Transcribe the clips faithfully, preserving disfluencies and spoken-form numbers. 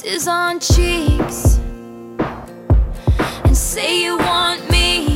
kisses on cheeks and say you want me.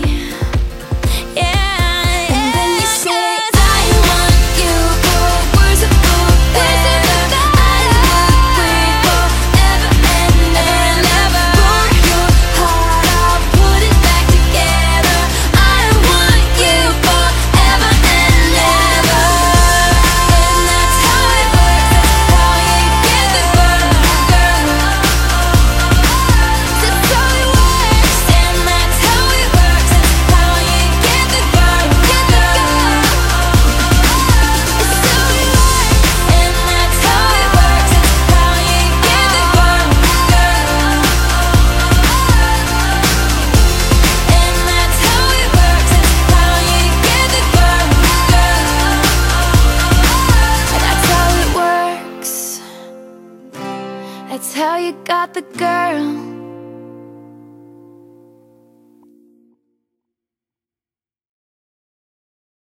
Yeah, and then you say I want you for words of forever. I would wait forever and ever and ever. For your heart, I'll put it back together. I want you forever and ever. And that's how it works. That's how you get the girl, girl. That's how it works. And that's how it works. That's how you get the girl, get the girl. It's how it works. And that's how it works. That's how you get the girl, girl. And that's how it works. That's how you get the girl, girl. That's how it works. That's how you got the girl.